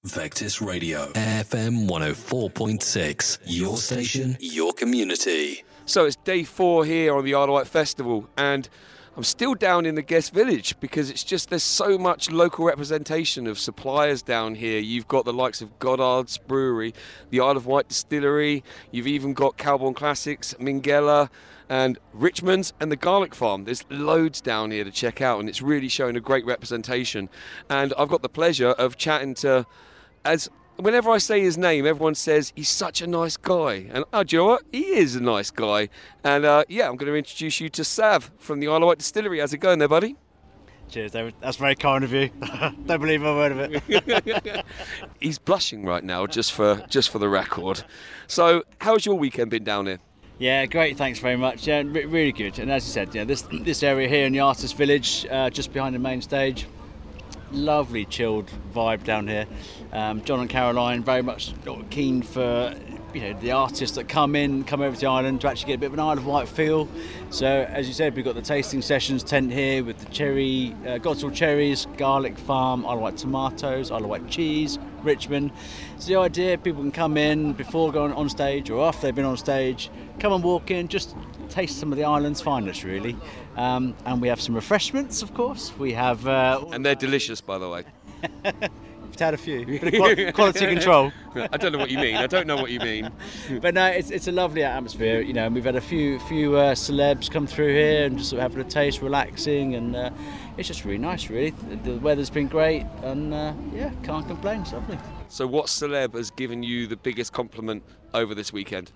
Vectis Radio, FM 104.6. Your station, your community. So it's day 4 here on the Isle of Wight Festival, and I'm still down in the guest village because it's just there's so much local representation of suppliers down here. You've got the likes of Goddard's Brewery, the Isle of Wight Distillery, you've even got Calbourne Classics, Minghella, and Richmond's and the Garlic Farm. There's loads down here to check out, and it's really showing a great representation. And I've got the pleasure of chatting to, as whenever I say his name, everyone says he's such a nice guy. And do you know what? He is a nice guy. And I'm going to introduce you to Sav from the Isle of Wight Distillery. How's it going there, buddy? Cheers, David. That's very kind of you. Don't believe a word of it. He's blushing right now, just for the record. So, how's your weekend been down here? Yeah, great. Thanks very much. Yeah, really good. And as you said, this area here in the Artist Village, just behind the main stage, lovely chilled vibe down here. John and Caroline very much keen for the artists that come over to the island to actually get a bit of an Isle of Wight feel. So as you said, we've got the tasting sessions tent here with the cherry, Godsall cherries, Garlic Farm, Isle of Wight tomatoes, Isle of Wight cheese, Richmond. So the idea, people can come in before going on stage or after they've been on stage, come and walk in, just taste some of the island's finest really. And we have some refreshments, of course. We have... and they're delicious, by the way. We've had a few. Bit of quality control. I don't know what you mean. I don't know what you mean. But no, it's a lovely atmosphere, and we've had a few celebs come through here and just sort of having a taste, relaxing, and it's just really nice, really. The weather's been great, and can't complain. It's lovely. So what celeb has given you the biggest compliment over this weekend?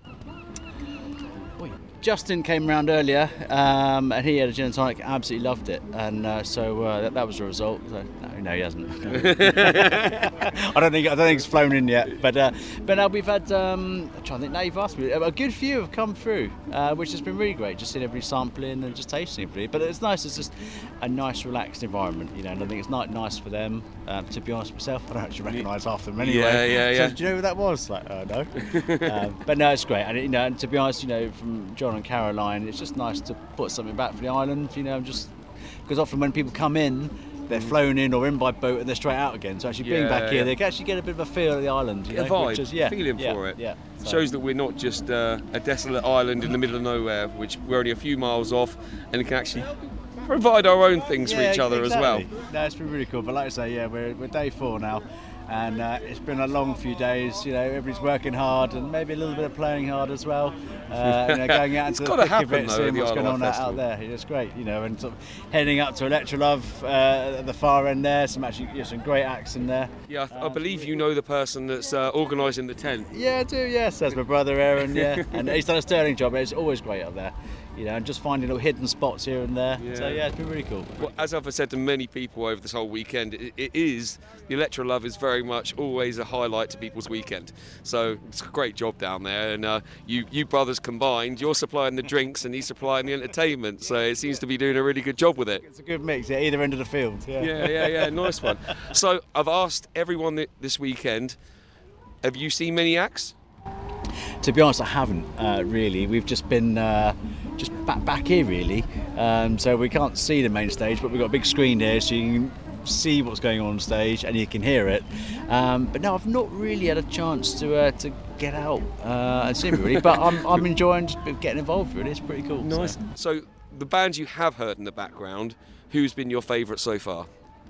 Justin came around earlier, and he had a gin and tonic, absolutely loved it, and that was the result. So, no, he hasn't. I don't think it's flown in yet, but now we've had. I'm trying to think. Now you've asked me. A good few have come through, which has been really great. Just seeing everybody sampling and just tasting it, really. But it's nice. It's just a nice, relaxed environment, and I think it's nice for them. To be honest myself, I don't actually recognise half of them anyway. Yeah. So, do you know who that was? No. But no, it's great, and to be honest, from John and Caroline, it's just nice to put something back for the island, just because often when people come in, they're flown in or in by boat and they're straight out again. So actually being back here, they can actually get a bit of a feel of the island. A vibe, feeling for it. Yeah. So. Shows that we're not just a desolate island in the middle of nowhere, which we're only a few miles off, and can actually provide our own things for each other as well. No, it's been really cool. But like I say, we're day 4 now. And it's been a long few days, everybody's working hard and maybe a little bit of playing hard as well. Going out into the thick of it, seeing what's going on out there. It's great, and sort of heading up to Electrolove at the far end there. Some great acts in there. Yeah, I believe you know the person that's organising the tent. Yeah, I do. Yes, that's my brother Aaron. Yeah, and he's done a sterling job. It's always great up there. And just finding little hidden spots here and there. Yeah. So it's been really cool. Well, as I've said to many people over this whole weekend, the Electrolove is very much always a highlight to people's weekend. So it's a great job down there, and you brothers combined, you're supplying the drinks and he's supplying the entertainment. So it seems to be doing a really good job with it. It's a good mix at either end of the field. Yeah, nice one. So I've asked everyone this weekend, have you seen many acts? To be honest, I haven't really. We've just been just back here really, so we can't see the main stage, but we've got a big screen here so you can see what's going on stage and you can hear it. But no, I've not really had a chance to get out and see it really. But I'm enjoying just getting involved really. It's pretty cool. Nice. So the bands you have heard in the background, who's been your favourite so far?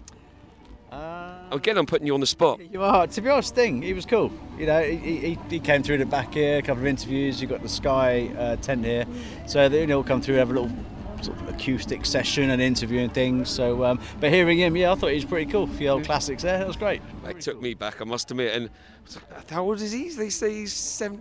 Again, I'm putting you on the spot. You are. To be honest, Sting, he was cool. He came through the back here, a couple of interviews. You've got the Sky tent here, so they all come through, have a little sort of acoustic session and interview and things. So, but hearing him, I thought he was pretty cool. A few old classics there. That was great. It took me back, I must admit. And how old is he? They say he's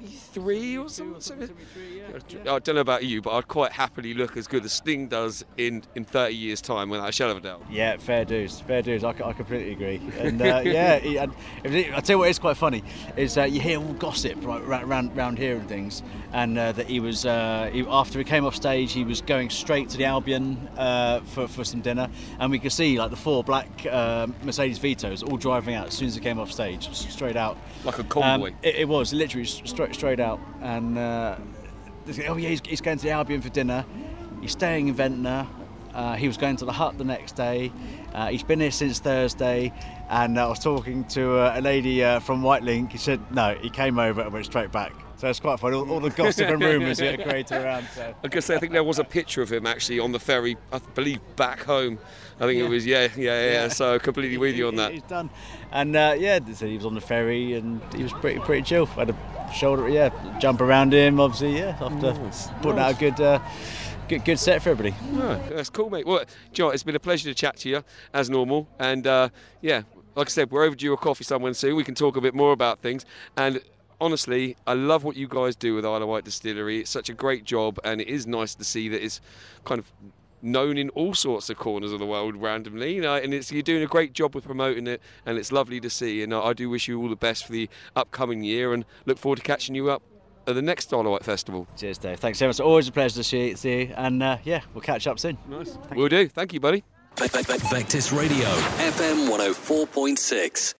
73 or something. 73, yeah. I don't know about you, but I'd quite happily look as good as Sting does in 30 years' time, without a shadow of a doubt. Yeah, fair dues. I completely agree. And I tell you what is quite funny is you hear all gossip round here and things, and that he was after he came off stage, he was going straight to the Albion for some dinner, and we could see like the 4 black Mercedes Vitos all driving out as soon as he came off stage, straight out. Like a convoy. It was literally straight out, and he's going to the Albion for dinner. He's staying in Ventnor, He was going to the hut the next day. He's been here since Thursday, and I was talking to a lady from Whitelink. He said no, he came over and went straight back. So it's quite fun. All the gossip and rumours that are created around. So. I guess I think there was a picture of him actually on the ferry, I believe, back home. I think it was, yeah. So completely with you on that. He's done, and they said he was on the ferry and he was pretty chill. Had a shoulder, jump around him, obviously, after putting out a good set for everybody. Yeah, that's cool, mate. Well, John, it's been a pleasure to chat to you as normal, and like I said, we're overdue a coffee somewhere soon. We can talk a bit more about things, and honestly, I love what you guys do with Isle of Wight Distillery. It's such a great job, and it is nice to see that it's kind of known in all sorts of corners of the world randomly, and you're doing a great job with promoting it, and it's lovely to see. And I do wish you all the best for the upcoming year, and look forward to catching you up at the next Isle of Wight Festival. Cheers, Dave. Thanks so much. Always a pleasure to see you, and we'll catch up soon. Nice. We'll do. Thank you, buddy. Vectis Radio, FM 104.6.